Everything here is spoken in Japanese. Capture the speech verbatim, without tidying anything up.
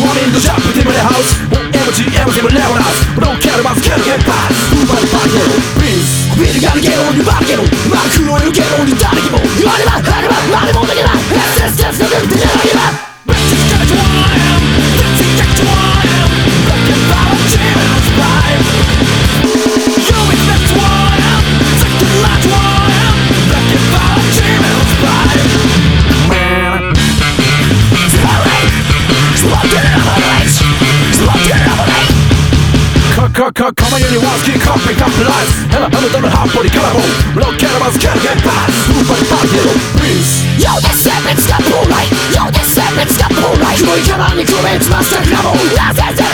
Morning the shop with him in the house O M G M G もレゴナス We don't care about scared get back Who by the body get on Please We gotta get on you body get on マークのよけろに誰にも言わればあれば何もできない S S S のできない That's exactly what I am That's exactly what I am Rockin' about a child's vibe You expect what I am Exactly like what I am Rockin' about a child's vibe Man Slowly Smoking up on lights Smoking up on lights かかかかまよりワンスキーカップカップライスヘラハムドのハッポリカラボンロッケラマスキャルゲッパースーパーパーゲロプリンス Yo this seven's got the right Yo this seven's got the right 黒いカラーにクメンツマスターグラボンラセゼ